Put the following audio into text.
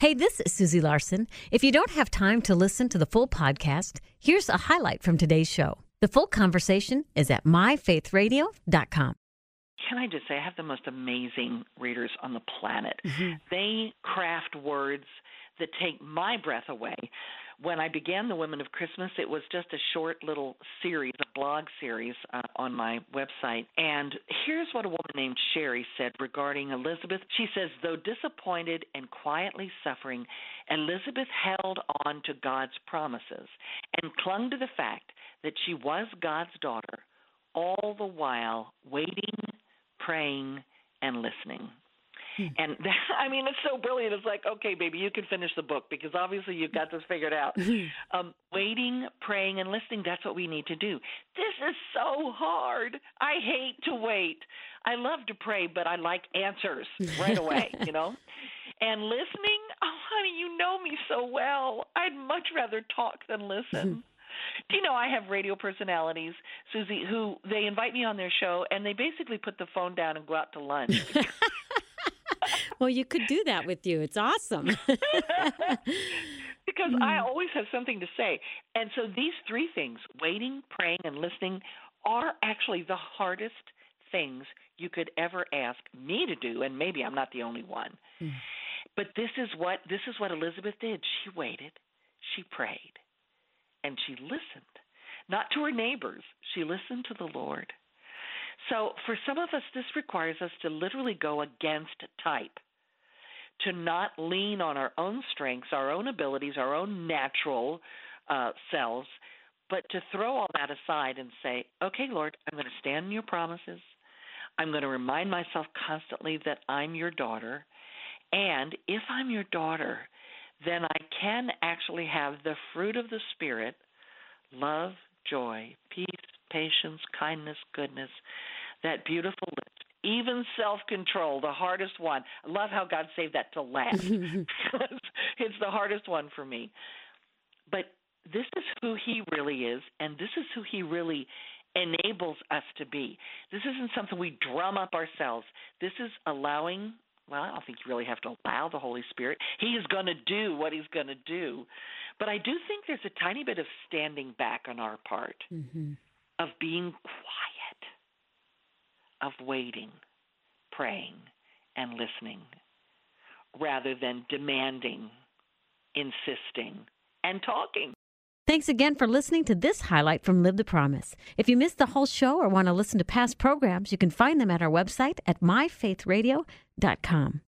Hey, this is Susie Larson. If you don't have time to listen to the full podcast, here's a highlight from today's show. The full conversation is at myfaithradio.com. Can I just say, I have the most amazing readers on the planet. Mm-hmm. They craft words that take my breath away. When I began the Women of Christmas, it was just a short little series, a blog series on my website. And here's what a woman named Sherry said regarding Elizabeth. She says, though disappointed and quietly suffering, Elizabeth held on to God's promises and clung to the fact that she was God's daughter, all the while waiting, praying, and listening. And I mean, it's so brilliant. It's like, okay, baby, you can finish the book because obviously you've got this figured out. Waiting, praying, and listening, that's what we need to do. This is so hard. I hate to wait. I love to pray, but I like answers right away, you know. And listening, oh, honey, you know me so well. I'd much rather talk than listen. Do you know I have radio personalities, Susie, who they invite me on their show, and they basically put the phone down and go out to lunch. Well, you could do that with you. It's awesome. Because I always have something to say. And so these three things, waiting, praying, and listening, are actually the hardest things you could ever ask me to do, and maybe I'm not the only one. But this is what Elizabeth did. She waited, she prayed, and she listened. Not to her neighbors. She listened to the Lord. So for some of us, this requires us to literally go against type, to not lean on our own strengths, our own abilities, our own natural selves, but to throw all that aside and say, okay, Lord, I'm going to stand in your promises. I'm going to remind myself constantly that I'm your daughter. And if I'm your daughter, then I can actually have the fruit of the Spirit, love, joy, peace, patience, kindness, goodness, that beautiful list, even self-control, the hardest one. I love how God saved that to last because it's the hardest one for me. But this is who he really is, and this is who he really enables us to be. This isn't something we drum up ourselves. This is allowing, well, I don't think you really have to allow the Holy Spirit. He is going to do what he's going to do. But I do think there's a tiny bit of standing back on our part, of being quiet, of waiting, praying, and listening, rather than demanding, insisting, and talking. Thanks again for listening to this highlight from Live the Promise. If you missed the whole show or want to listen to past programs, you can find them at our website at myfaithradio.com.